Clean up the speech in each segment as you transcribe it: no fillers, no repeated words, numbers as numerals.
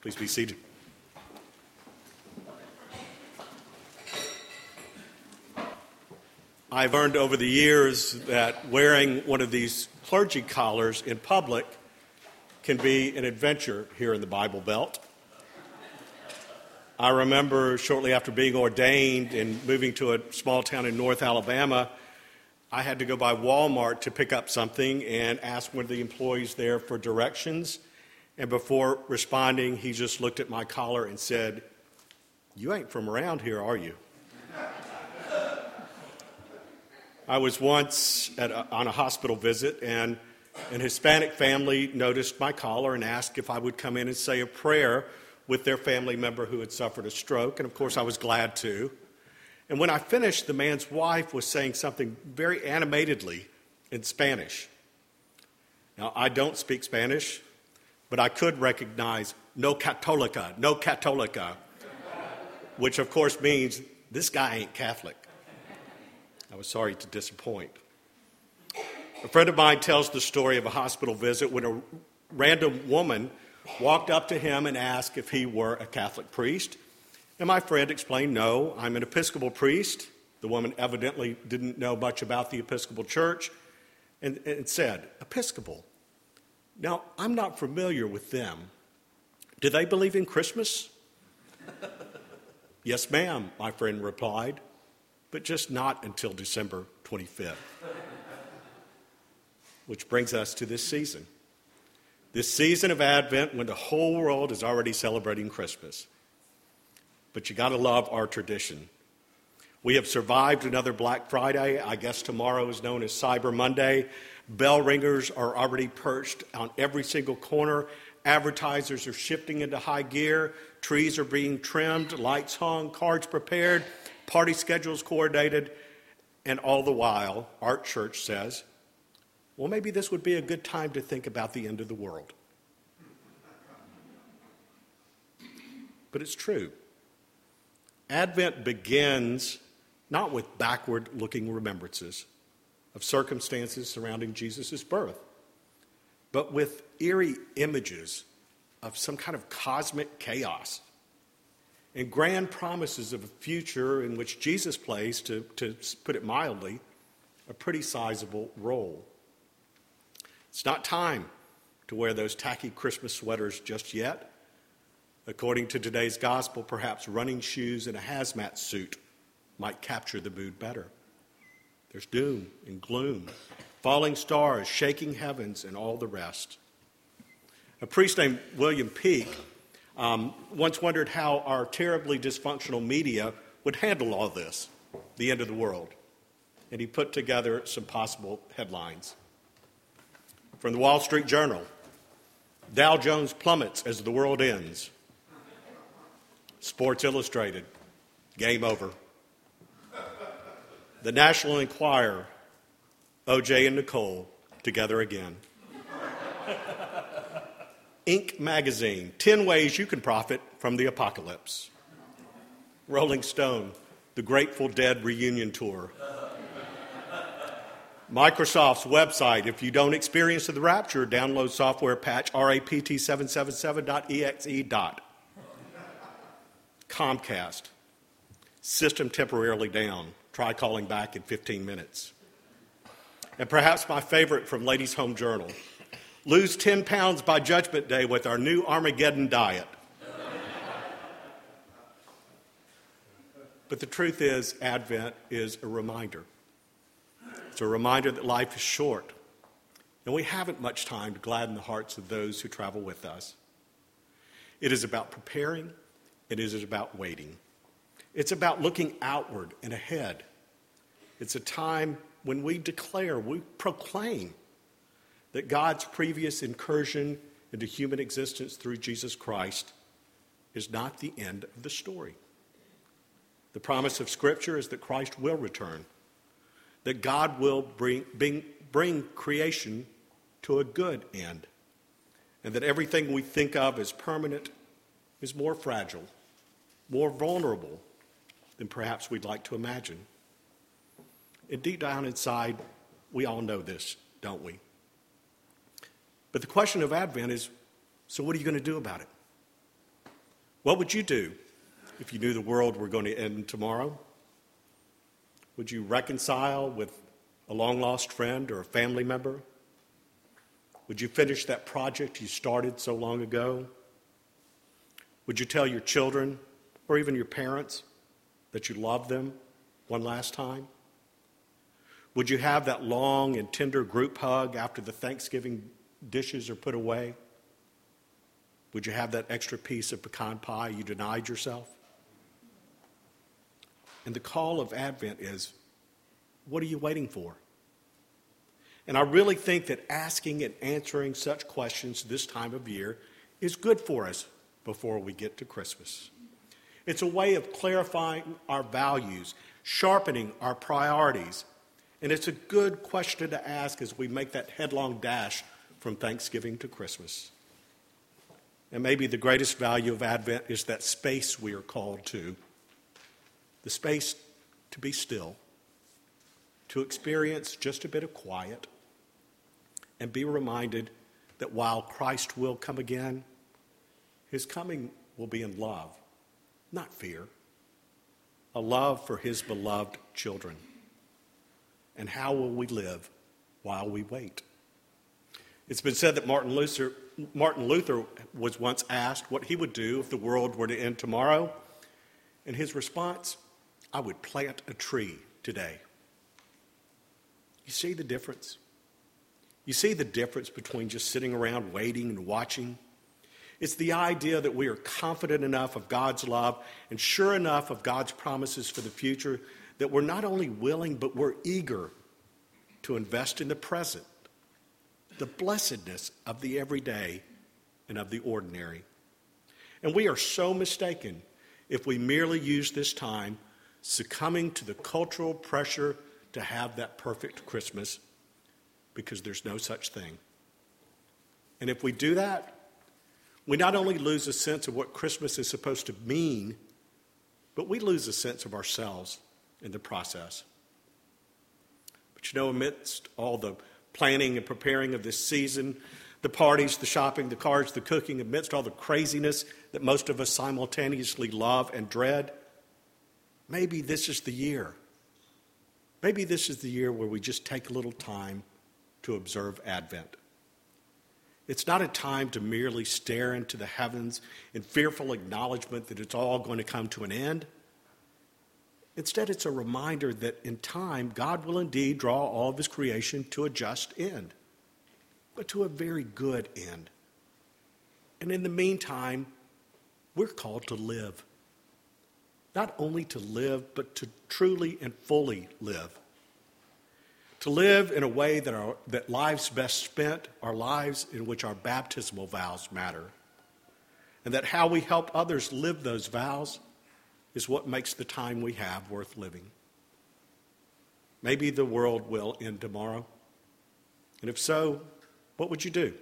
Please be seated. I've learned over the years that wearing one of these clergy collars in public can be an adventure here in the Bible Belt. I remember shortly after being ordained and moving to a small town in North Alabama, I had to go by Walmart to pick up something and ask one of the employees there for directions. And before responding, he just looked at my collar and said, "You ain't from around here, are you?" I was once on a hospital visit, and an Hispanic family noticed my collar and asked if I would come in and say a prayer with their family member who had suffered a stroke. And of course, I was glad to. And when I finished, the man's wife was saying something very animatedly in Spanish. Now, I don't speak Spanish, but I could recognize "no católica," which of course means this guy ain't Catholic. I was sorry to disappoint. A friend of mine tells the story of a hospital visit when a random woman walked up to him and asked if he were a Catholic priest. And my friend explained, "No, I'm an Episcopal priest." The woman evidently didn't know much about the Episcopal Church and said, "Episcopal? Now, I'm not familiar with them. Do they believe in Christmas?" "Yes, ma'am," my friend replied, "but just not until December 25th. Which brings us to this season. This season of Advent when the whole world is already celebrating Christmas. But you got to love our tradition. We have survived another Black Friday. I guess tomorrow is known as Cyber Monday. Bell ringers are already perched on every single corner. Advertisers are shifting into high gear. Trees are being trimmed, lights hung, cards prepared, party schedules coordinated. And all the while, our church says, well, maybe this would be a good time to think about the end of the world. But it's true. Advent begins not with backward-looking remembrances of circumstances surrounding Jesus' birth, but with eerie images of some kind of cosmic chaos and grand promises of a future in which Jesus plays, to put it mildly, a pretty sizable role. It's not time to wear those tacky Christmas sweaters just yet. According to today's gospel, perhaps running shoes and a hazmat suit might capture the mood better. There's doom and gloom, falling stars, shaking heavens, and all the rest. A priest named William Peake once wondered how our terribly dysfunctional media would handle all this, the end of the world. And he put together some possible headlines. From the Wall Street Journal, Dow Jones plummets as the world ends. Sports Illustrated, game over. The National Enquirer, O.J. and Nicole together again. Inc. magazine, 10 ways you can profit from the apocalypse. Rolling Stone, the Grateful Dead reunion tour. Microsoft's website, if you don't experience the rapture, download software patch rapt777.exe. Comcast, system temporarily down. Try calling back in 15 minutes. And perhaps my favorite from Ladies' Home Journal, lose 10 pounds by Judgment Day with our new Armageddon diet. But the truth is, Advent is a reminder. It's a reminder that life is short, and we haven't much time to gladden the hearts of those who travel with us. It is about preparing. It is about waiting. It's about looking outward and ahead. It's a time when we proclaim that God's previous incursion into human existence through Jesus Christ is not the end of the story. The promise of Scripture is that Christ will return, that God will bring creation to a good end, and that everything we think of as permanent is more fragile, more vulnerable than perhaps we'd like to imagine. And deep down inside, we all know this, don't we? But the question of Advent is, so what are you going to do about it? What would you do if you knew the world were going to end tomorrow? Would you reconcile with a long-lost friend or a family member? Would you finish that project you started so long ago? Would you tell your children or even your parents that you love them one last time? Would you have that long and tender group hug after the Thanksgiving dishes are put away? Would you have that extra piece of pecan pie you denied yourself? And the call of Advent is, what are you waiting for? And I really think that asking and answering such questions this time of year is good for us before we get to Christmas. It's a way of clarifying our values, sharpening our priorities, and it's a good question to ask as we make that headlong dash from Thanksgiving to Christmas. And maybe the greatest value of Advent is that space we are called to, the space to be still, to experience just a bit of quiet, and be reminded that while Christ will come again, his coming will be in love, not fear, a love for his beloved children. And how will we live while we wait? It's been said that Martin Luther was once asked what he would do if the world were to end tomorrow. And his response, I would plant a tree today. You see the difference? You see the difference between just sitting around waiting and watching? It's the idea that we are confident enough of God's love and sure enough of God's promises for the future that we're not only willing, but we're eager to invest in the present, the blessedness of the everyday and of the ordinary. And we are so mistaken if we merely use this time succumbing to the cultural pressure to have that perfect Christmas, because there's no such thing. And if we do that, we not only lose a sense of what Christmas is supposed to mean, but we lose a sense of ourselves in the process. But you know, amidst all the planning and preparing of this season, the parties, the shopping, the cards, the cooking, amidst all the craziness that most of us simultaneously love and dread, maybe this is the year. Maybe this is the year where we just take a little time to observe Advent. It's not a time to merely stare into the heavens in fearful acknowledgement that it's all going to come to an end. Instead, it's a reminder that in time, God will indeed draw all of his creation to a just end, but to a very good end. And in the meantime, we're called to live. Not only to live, but to truly and fully live. To live in a way that lives best spent are lives in which our baptismal vows matter. And that how we help others live those vows is what makes the time we have worth living. Maybe the world will end tomorrow. And if so, what would you do?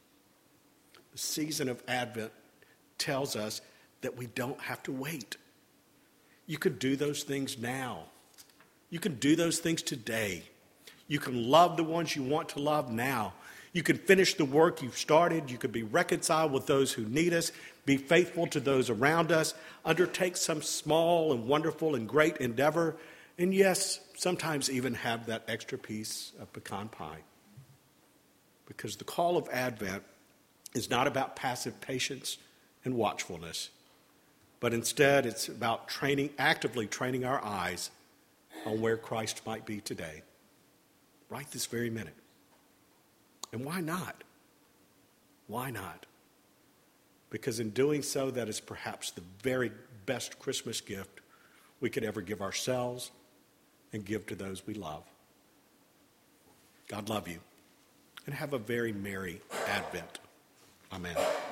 The season of Advent tells us that we don't have to wait. You can do those things now. You can do those things today. You can love the ones you want to love now. You can finish the work you've started. You can be reconciled with those who need us, be faithful to those around us, undertake some small and wonderful and great endeavor, and yes, sometimes even have that extra piece of pecan pie. Because the call of Advent is not about passive patience and watchfulness, but instead it's about actively training our eyes on where Christ might be today, right this very minute. And why not? Why not? Because in doing so, that is perhaps the very best Christmas gift we could ever give ourselves and give to those we love. God love you, and have a very merry Advent. Amen.